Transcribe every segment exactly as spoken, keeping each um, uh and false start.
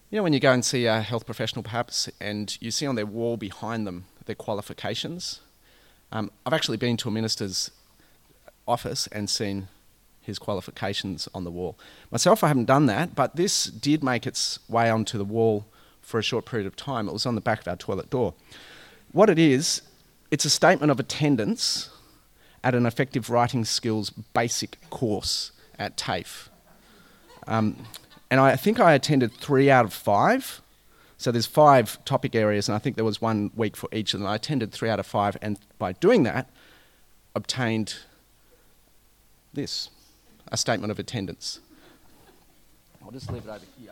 You know, when you go and see a health professional perhaps, and you see on their wall behind them their qualifications. Um, I've actually been to a minister's office and seen his qualifications on the wall. Myself, I haven't done that, but this did make its way onto the wall for a short period of time. It was on the back of our toilet door. What it is, it's a statement of attendance at an effective writing skills basic course at TAFE. Um, and I think I attended three out of five. So there's five topic areas, and I think there was one week for each of them. I attended three out of five, and by doing that, obtained this, a statement of attendance. I'll just leave it over here.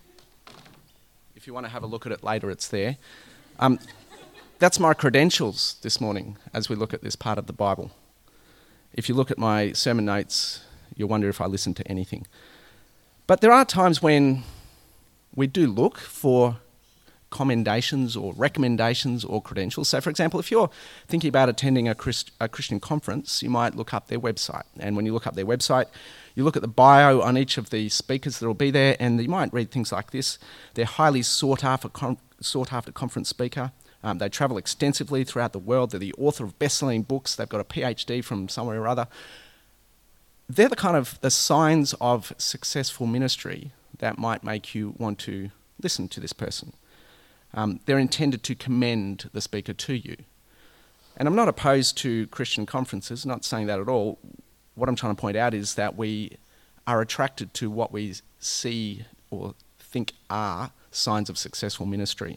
If you want to have a look at it later, it's there. Um, that's my credentials this morning as we look at this part of the Bible. If you look at my sermon notes, you'll wonder if I listened to anything. But there are times when we do look for commendations or recommendations or credentials. So, for example, if you're thinking about attending a, Christ, a Christian conference, you might look up their website. And when you look up their website, you look at the bio on each of the speakers that will be there, and you might read things like this. They're highly sought after, con- sought after conference speaker. Um, they travel extensively throughout the world. They're the author of best-selling books. They've got a P H D from somewhere or other. They're the kind of the signs of successful ministry that might make you want to listen to this person. Um, they're intended to commend the speaker to you. And I'm not opposed to Christian conferences, not saying that at all. What I'm trying to point out is that we are attracted to what we see or think are signs of successful ministry.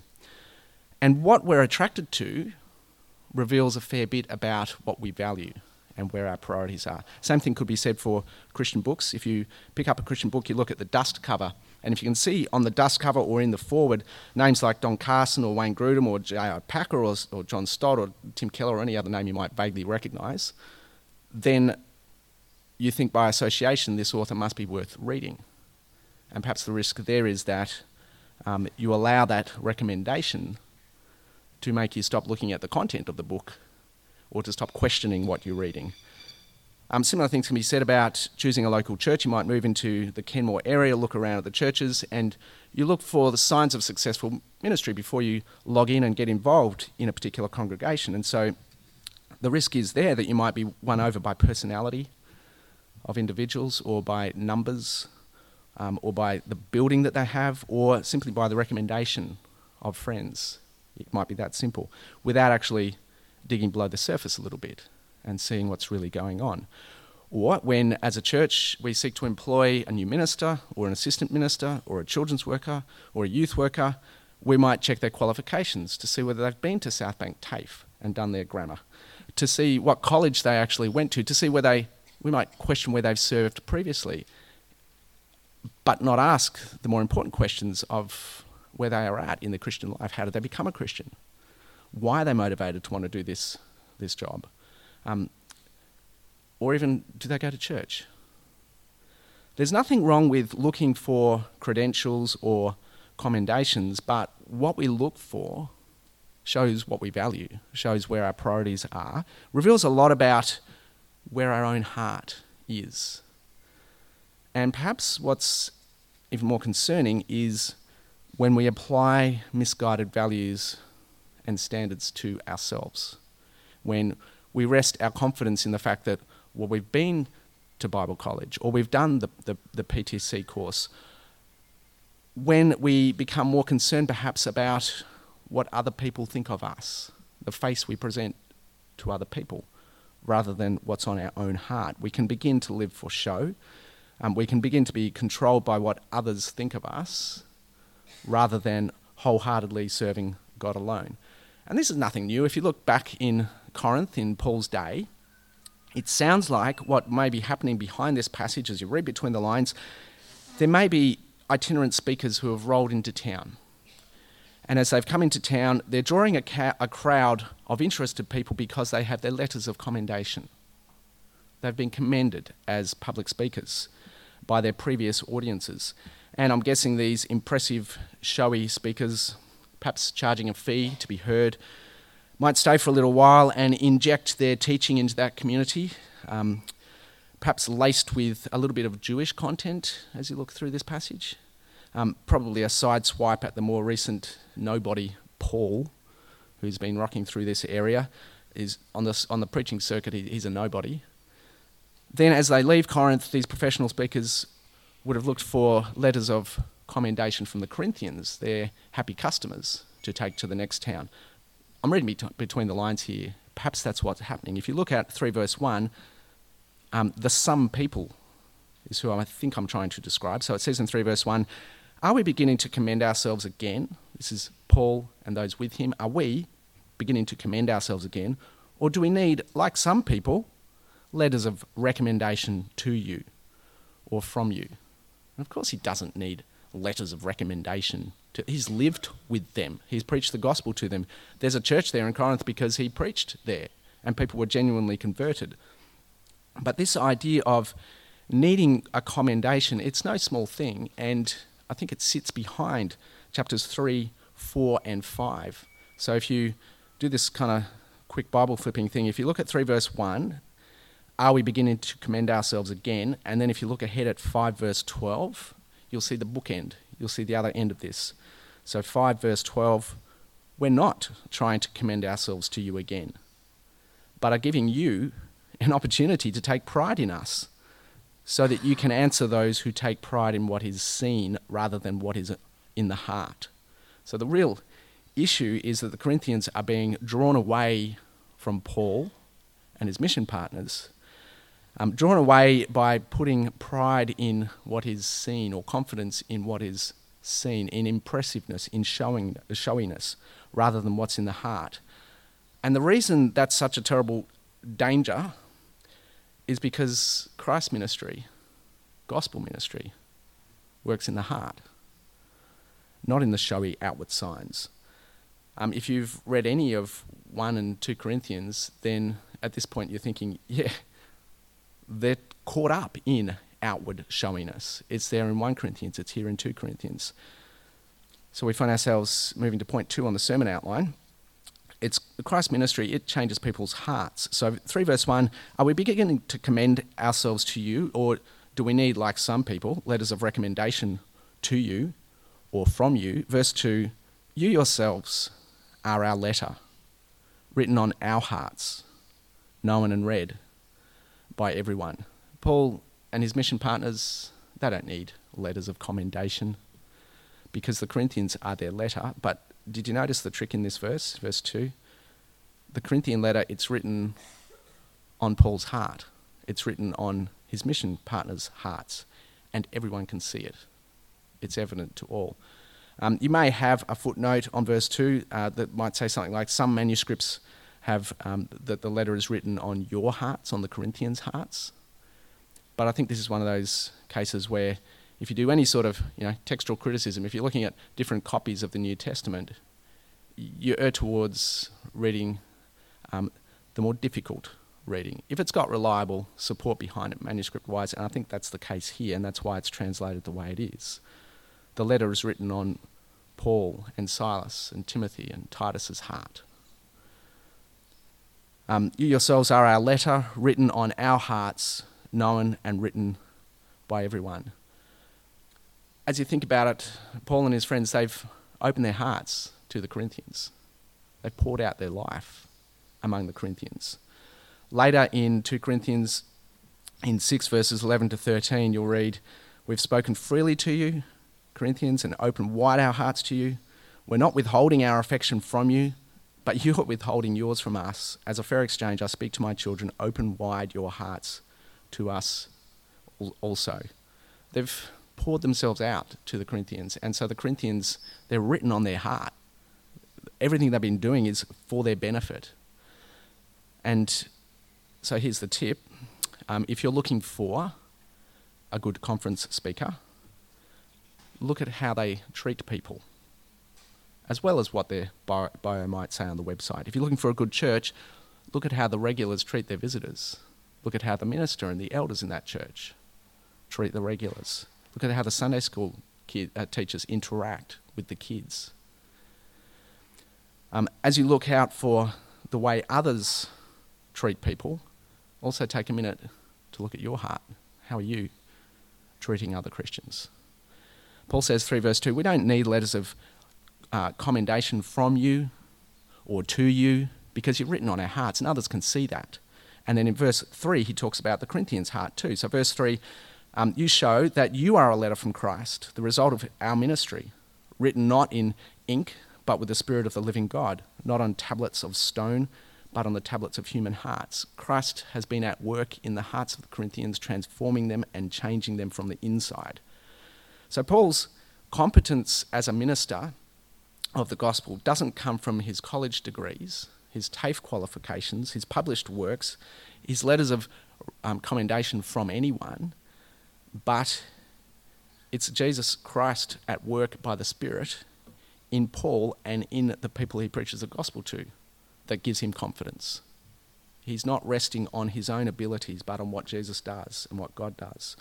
And what we're attracted to reveals a fair bit about what we value and where our priorities are. Same thing could be said for Christian books. If you pick up a Christian book, you look at the dust cover, and if you can see on the dust cover or in the forward names like Don Carson or Wayne Grudem or J R Packer or, or John Stott or Tim Keller or any other name you might vaguely recognise, then you think by association this author must be worth reading. And perhaps the risk there is that um, you allow that recommendation to make you stop looking at the content of the book or to stop questioning what you're reading. Um, similar things can be said about choosing a local church. You might move into the Kenmore area, look around at the churches, and you look for the signs of successful ministry before you log in and get involved in a particular congregation. And so the risk is there that you might be won over by personality of individuals or by numbers um, or by the building that they have or simply by the recommendation of friends. It might be that simple, without actually digging below the surface a little bit and seeing what's really going on. Or when, as a church, we seek to employ a new minister or an assistant minister or a children's worker or a youth worker, we might check their qualifications to see whether they've been to Southbank TAFE and done their grammar, to see what college they actually went to, to see where they, we might question where they've served previously, but not ask the more important questions of where they are at in the Christian life. How did they become a Christian? Why are they motivated to want to do this this job? Um, or even, do they go to church? There's nothing wrong with looking for credentials or commendations, but what we look for shows what we value, shows where our priorities are, reveals a lot about where our own heart is. And perhaps what's even more concerning is when we apply misguided values and standards to ourselves, when we rest our confidence in the fact that, well, we've been to Bible college or we've done the, the, the P T C course, when we become more concerned perhaps about what other people think of us, the face we present to other people, rather than what's on our own heart. We can begin to live for show. Um, we can begin to be controlled by what others think of us, rather than wholeheartedly serving God alone. And this is nothing new. If you look back in Corinth in Paul's day, it sounds like what may be happening behind this passage as you read between the lines, there may be itinerant speakers who have rolled into town. And as they've come into town, they're drawing a, ca- a crowd of interested people because they have their letters of commendation. They've been commended as public speakers by their previous audiences. And I'm guessing these impressive, showy speakers, perhaps charging a fee to be heard, might stay for a little while and inject their teaching into that community, um, perhaps laced with a little bit of Jewish content as you look through this passage. Um, probably a side swipe at the more recent nobody, Paul, who's been rocking through this area, is on the, on the preaching circuit, he, he's a nobody. Then as they leave Corinth, these professional speakers would have looked for letters of commendation from the Corinthians, their happy customers, to take to the next town. I'm reading bet- between the lines here. Perhaps that's what's happening. If you look at three verse one, um, the some people is who I think I'm trying to describe. So it says in three verse one, are we beginning to commend ourselves again? This is Paul and those with him. Are we beginning to commend ourselves again? Or do we need, like some people, letters of recommendation to you or from you? And of course he doesn't need letters of recommendation. To, he's lived with them. He's preached the gospel to them. There's a church there in Corinth because he preached there and people were genuinely converted. But this idea of needing a commendation, it's no small thing, and I think it sits behind chapters three, four and five. So if you do this kind of quick Bible flipping thing, if you look at three verse one, are we beginning to commend ourselves again? And then if you look ahead at five verse twelve, you'll see the bookend. You'll see the other end of this. So five verse twelve, we're not trying to commend ourselves to you again, but are giving you an opportunity to take pride in us so that you can answer those who take pride in what is seen rather than what is in the heart. So the real issue is that the Corinthians are being drawn away from Paul and his mission partners, um, drawn away by putting pride in what is seen or confidence in what is seen, in impressiveness, in showing showiness, rather than what's in the heart. And the reason that's such a terrible danger is because Christ's ministry, gospel ministry, works in the heart, not in the showy outward signs. Um, if you've read any of one and two Corinthians, then at this point you're thinking, yeah, they're caught up in outward showiness. It's there in First Corinthians, it's here in Second Corinthians. So we find ourselves moving to point two on the sermon outline. It's Christ's ministry, it changes people's hearts. So three verse one, are we beginning to commend ourselves to you, or do we need, like some people, letters of recommendation to you or from you? Verse two, you yourselves are our letter, written on our hearts, known and read by everyone. Paul and his mission partners, they don't need letters of commendation because the Corinthians are their letter. But did you notice the trick in this verse, verse two? The Corinthian letter, it's written on Paul's heart. It's written on his mission partners' hearts, and everyone can see it. It's evident to all. Um, you may have a footnote on verse two uh, that might say something like, some manuscripts have um, that the letter is written on your hearts, on the Corinthians' hearts. But I think this is one of those cases where if you do any sort of you know textual criticism, if you're looking at different copies of the New Testament, you err towards reading um, the more difficult reading. If it's got reliable support behind it manuscript-wise, and I think that's the case here, and that's why it's translated the way it is. The letter is written on Paul and Silas and Timothy and Titus's heart. Um, you yourselves are our letter, written on our hearts, known and written by everyone. As you think about it, Paul and his friends, they've opened their hearts to the Corinthians. They've poured out their life among the Corinthians. Later in Second Corinthians, in six verses eleven to thirteen, you'll read, we've spoken freely to you, Corinthians, and opened wide our hearts to you. We're not withholding our affection from you, but you are withholding yours from us. As a fair exchange, I speak to my children, open wide your hearts to us also. They've poured themselves out to the Corinthians, and so the Corinthians, they're written on their heart. Everything they've been doing is for their benefit. And so here's the tip. Um, if you're looking for a good conference speaker, look at how they treat people, as well as what their bio, bio might say on the website. If you're looking for a good church, look at how the regulars treat their visitors. Look at how the minister and the elders in that church treat the regulars. Look at how the Sunday school kid, uh, teachers interact with the kids. Um, as you look out for the way others treat people, also take a minute to look at your heart. How are you treating other Christians? Paul says, three verse two, we don't need letters of uh, commendation from you or to you because you're written on our hearts and others can see that. And then in verse three, he talks about the Corinthians' heart too. So verse three, um, you show that you are a letter from Christ, the result of our ministry, written not in ink, but with the Spirit of the living God, not on tablets of stone, but on the tablets of human hearts. Christ has been at work in the hearts of the Corinthians, transforming them and changing them from the inside. So Paul's competence as a minister of the gospel doesn't come from his college degrees, his TAFE qualifications, his published works, his letters of um, commendation from anyone, but it's Jesus Christ at work by the Spirit in Paul and in the people he preaches the gospel to that gives him confidence. He's not resting on his own abilities, but on what Jesus does and what God does.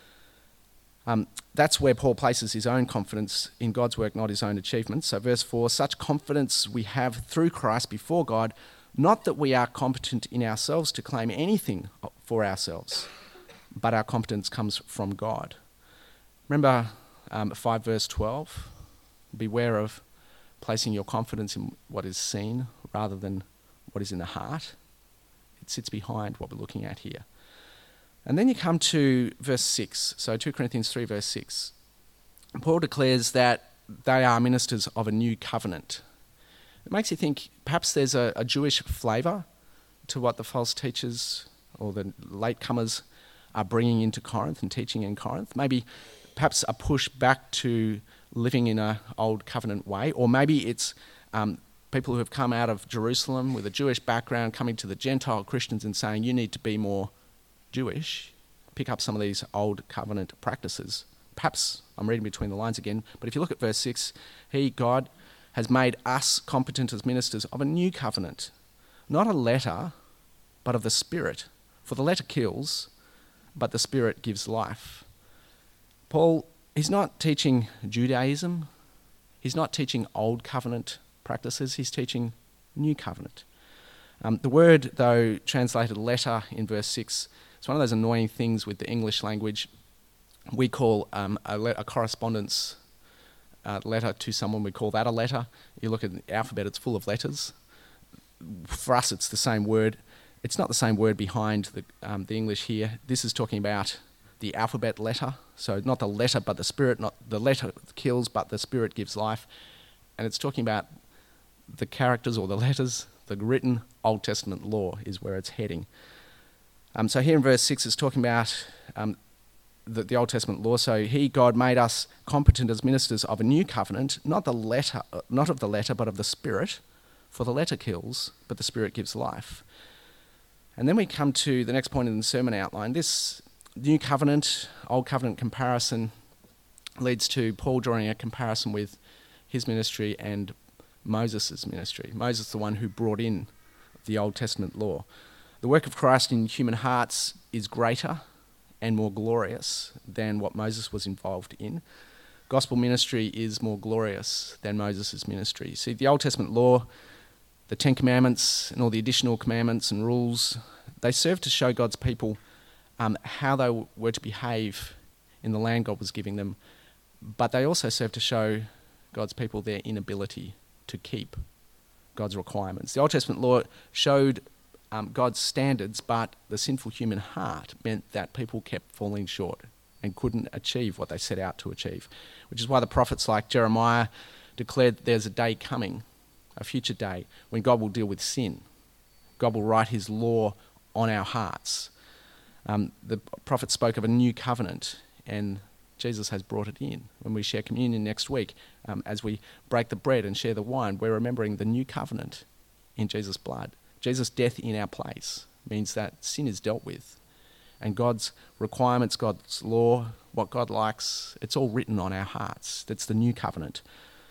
Um, that's where Paul places his own confidence in God's work, not his own achievements. So verse four, such confidence we have through Christ before God, not that we are competent in ourselves to claim anything for ourselves, but our competence comes from God. Remember um, five verse twelve, beware of placing your confidence in what is seen rather than what is in the heart. It sits behind what we're looking at here. And then you come to verse six, so two Corinthians three verse six. Paul declares that they are ministers of a new covenant. It makes you think perhaps there's a, a Jewish flavour to what the false teachers or the latecomers are bringing into Corinth and teaching in Corinth. Maybe perhaps a push back to living in an old covenant way, or maybe it's um, people who have come out of Jerusalem with a Jewish background coming to the Gentile Christians and saying you need to be more Jewish, pick up some of these old covenant practices. Perhaps I'm reading between the lines again, but if you look at verse six, he, God, has made us competent as ministers of a new covenant, not a letter, but of the Spirit. For the letter kills, but the Spirit gives life. Paul, he's not teaching Judaism. He's not teaching old covenant practices. He's teaching new covenant. Um, the word, though, translated letter in verse six, it's one of those annoying things with the English language. We call um, a, le- a correspondence uh, letter to someone, we call that a letter. You look at the alphabet, it's full of letters. For us, it's the same word. It's not the same word behind the, um, the English here. This is talking about the alphabet letter. So not the letter, but the Spirit. Not the letter kills, but the Spirit gives life. And it's talking about the characters or the letters. The written Old Testament law is where it's heading. Um, so here in verse six, it's talking about um, the, the Old Testament law. So he, God, made us competent as ministers of a new covenant, not the letter, not of the letter, but of the Spirit. For the letter kills, but the Spirit gives life. And then we come to the next point in the sermon outline. This new covenant, old covenant comparison leads to Paul drawing a comparison with his ministry and Moses' ministry. Moses, the one who brought in the Old Testament law. The work of Christ in human hearts is greater and more glorious than what Moses was involved in. Gospel ministry is more glorious than Moses' ministry. See, the Old Testament law, the Ten Commandments and all the additional commandments and rules, they serve to show God's people um, how they w- were to behave in the land God was giving them, but they also serve to show God's people their inability to keep God's requirements. The Old Testament law showed um, God's standards, but the sinful human heart meant that people kept falling short and couldn't achieve what they set out to achieve, which is why the prophets like Jeremiah declared there's a day coming, a future day, when God will deal with sin. God will write his law on our hearts. Um, the prophet spoke of a new covenant, and Jesus has brought it in. When we share communion next week, um, as we break the bread and share the wine, we're remembering the new covenant in Jesus' blood. Jesus' death in our place means that sin is dealt with. And God's requirements, God's law, what God likes, it's all written on our hearts. That's the new covenant.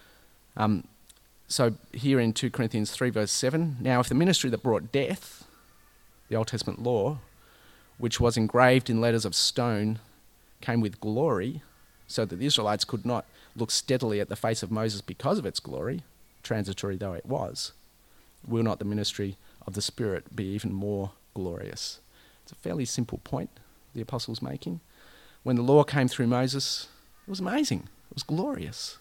Um, so here in two Corinthians three verse seven, now if the ministry that brought death, the Old Testament law, which was engraved in letters of stone, came with glory, so that the Israelites could not look steadily at the face of Moses because of its glory, transitory though it was, will not the ministry of the Spirit be even more glorious? It's a fairly simple point the apostle's making. When the law came through Moses, it was amazing. It was glorious.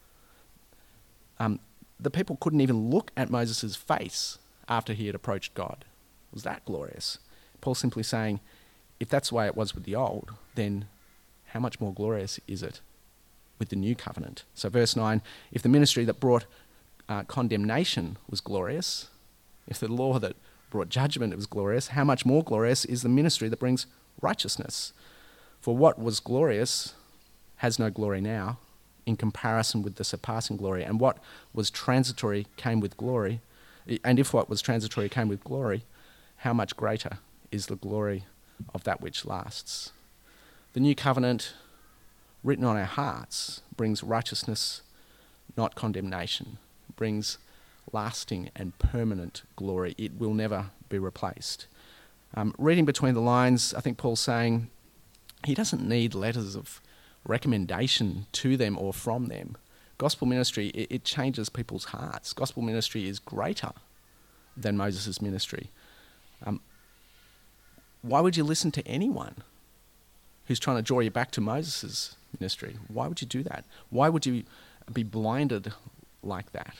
Um, the people couldn't even look at Moses' face after he had approached God. It was that glorious. Paul's simply saying, if that's the way it was with the old, then how much more glorious is it with the new covenant? So verse nine, if the ministry that brought uh, condemnation was glorious, if the law that brought judgment was glorious, how much more glorious is the ministry that brings righteousness? For what was glorious has no glory now in comparison with the surpassing glory, and what was transitory came with glory. And if what was transitory came with glory, how much greater is the glory of that which lasts? The new covenant written on our hearts brings righteousness, not condemnation. It brings lasting and permanent glory. It will never be replaced. Um, reading between the lines, I think Paul's saying he doesn't need letters of recommendation to them or from them. Gospel ministry, it, it changes people's hearts. Gospel ministry is greater than Moses' ministry. Um, why would you listen to anyone who's trying to draw you back to Moses' ministry? Why would you do that? Why would you be blinded like that?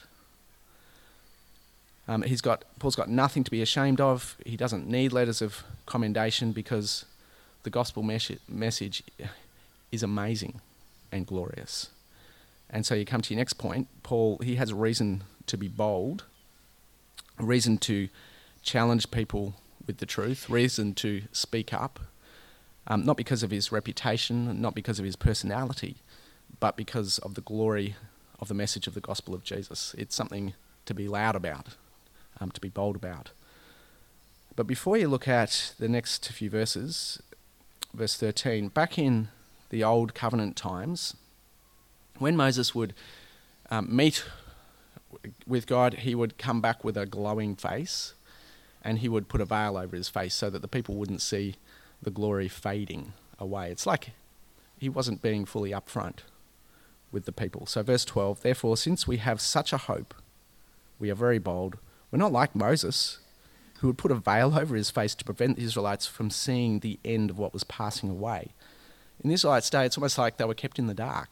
Um, he's got Paul's got nothing to be ashamed of. He doesn't need letters of commendation because the gospel mes- message is amazing and glorious. And so you come to your next point. Paul, he has a reason to be bold, a reason to challenge people with the truth, reason to speak up, um, not because of his reputation, not because of his personality, but because of the glory of the message of the gospel of Jesus. It's something to be loud about, um, to be bold about. But before you look at the next few verses, verse thirteen, back in the old covenant times, when Moses would um, meet with God, he would come back with a glowing face, and he would put a veil over his face so that the people wouldn't see the glory fading away. It's like he wasn't being fully upfront with the people. So verse twelve, therefore, since we have such a hope, we are very bold. We're not like Moses, who would put a veil over his face to prevent the Israelites from seeing the end of what was passing away. In the Israelites' day, it's almost like they were kept in the dark.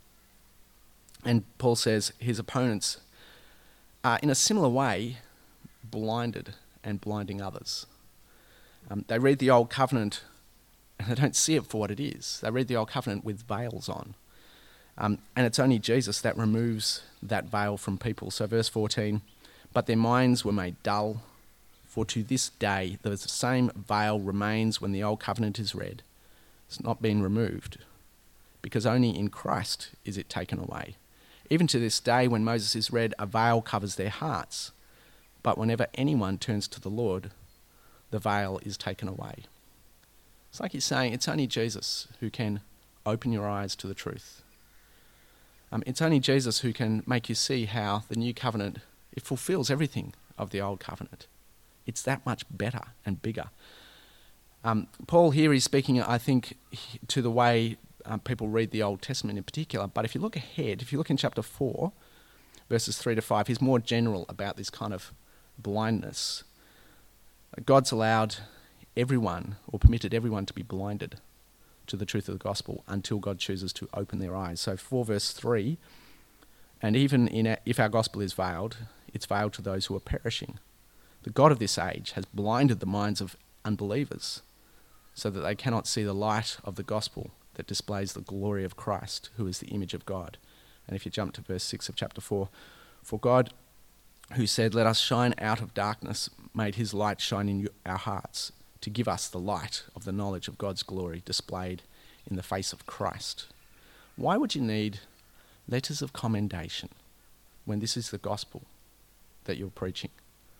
And Paul says his opponents are, in a similar way, blinded and blinding others. Um, they read the Old Covenant and they don't see it for what it is. They read the Old Covenant with veils on. Um, and it's only Jesus that removes that veil from people. So verse fourteen, but their minds were made dull, for to this day the same veil remains when the Old Covenant is read. It's not been removed, because only in Christ is it taken away. Even to this day, when Moses is read, a veil covers their hearts. But whenever anyone turns to the Lord, the veil is taken away. It's like he's saying, it's only Jesus who can open your eyes to the truth. Um, it's only Jesus who can make you see how the new covenant, it fulfills everything of the old covenant. It's that much better and bigger. Um, Paul here is speaking, I think, to the way um, people read the Old Testament in particular. But if you look ahead, if you look in chapter four, verses three to five, he's more general about this kind of blindness. God's allowed everyone, or permitted everyone, to be blinded to the truth of the gospel until God chooses to open their eyes. So four verse three, and even in a, if our gospel is veiled, it's veiled to those who are perishing. The God of this age has blinded the minds of unbelievers so that they cannot see the light of the gospel that displays the glory of Christ, who is the image of God. And if you jump to verse six of chapter four, for God, who said, let us shine out of darkness, made his light shine in our hearts to give us the light of the knowledge of God's glory displayed in the face of Christ. Why would you need letters of commendation when this is the gospel that you're preaching,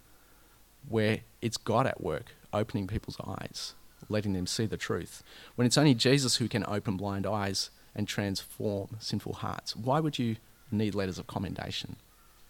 where it's God at work opening people's eyes, letting them see the truth, when it's only Jesus who can open blind eyes and transform sinful hearts? Why would you need letters of commendation?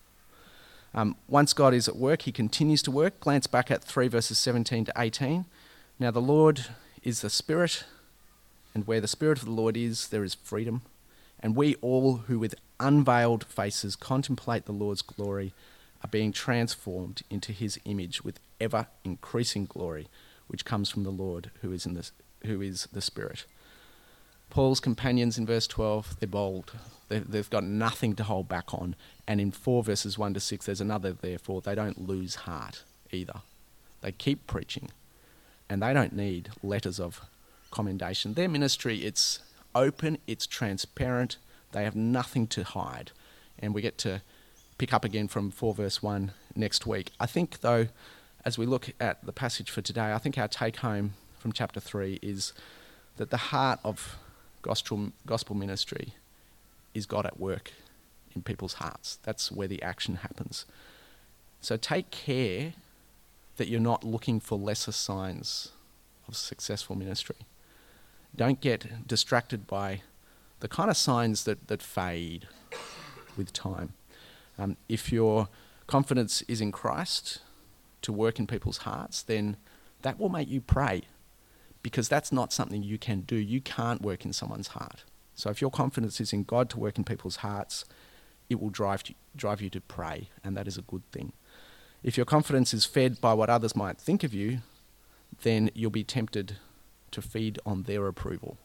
Um, once God is at work, he continues to work. Glance back at three verses seventeen to eighteen. Now the Lord is the Spirit, and where the Spirit of the Lord is, there is freedom. And we all who with unveiled faces contemplate the Lord's glory are being transformed into his image with ever increasing glory, which comes from the Lord who is in the, who is the Spirit. Paul's companions in verse twelve, they're bold. They've, they've got nothing to hold back on. And in four verses one to six, there's another therefore. They don't lose heart either. They keep preaching. And they don't need letters of commendation. Their ministry, it's open, it's transparent. They have nothing to hide. And we get to pick up again from four verse one next week. I think, though, as we look at the passage for today, I think our take-home from chapter three is that the heart of gospel, gospel ministry is God at work in people's hearts. That's where the action happens. So take care that you're not looking for lesser signs of successful ministry. Don't get distracted by the kind of signs that, that fade with time. Um, if your confidence is in Christ to work in people's hearts, then that will make you pray, because that's not something you can do. You can't work in someone's heart. So if your confidence is in God to work in people's hearts, it will drive you, drive you to pray, and that is a good thing. If your confidence is fed by what others might think of you, then you'll be tempted to feed on their approval.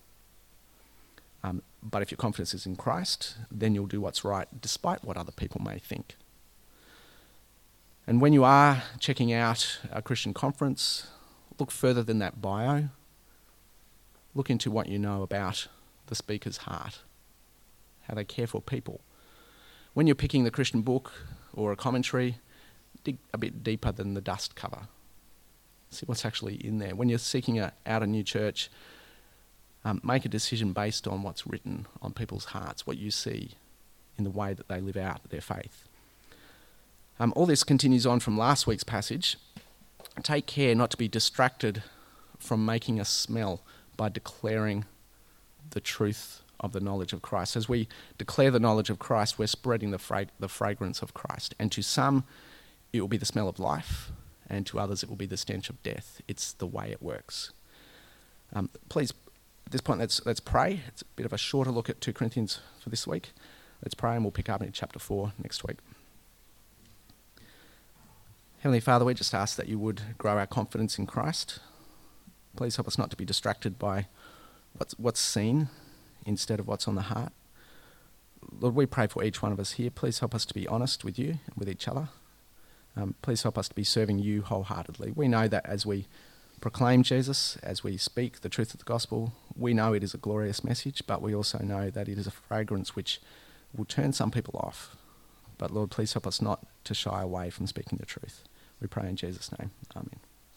Um, but if your confidence is in Christ, then you'll do what's right despite what other people may think. And when you are checking out a Christian conference, look further than that bio. Look into what you know about the speaker's heart, how they care for people. When you're picking the Christian book or a commentary, dig a bit deeper than the dust cover. See what's actually in there. When you're seeking a, out a new church, um, make a decision based on what's written on people's hearts, what you see in the way that they live out their faith. Um, all this continues on from last week's passage. Take care not to be distracted from making a smell by declaring the truth of the knowledge of Christ. As we declare the knowledge of Christ, we're spreading the, fra- the fragrance of Christ. And to some, it will be the smell of life, and to others, it will be the stench of death. It's the way it works. Um, please, at this point, let's let's pray. It's a bit of a shorter look at Second Corinthians for this week. Let's pray, and we'll pick up in chapter four next week. Heavenly Father, we just ask that you would grow our confidence in Christ. Please help us not to be distracted by what's, what's seen instead of what's on the heart. Lord, we pray for each one of us here. Please help us to be honest with you and with each other. Um, please help us to be serving you wholeheartedly. We know that as we proclaim Jesus, as we speak the truth of the gospel, we know it is a glorious message, but we also know that it is a fragrance which will turn some people off. But Lord, please help us not to shy away from speaking the truth. We pray in Jesus' name. Amen.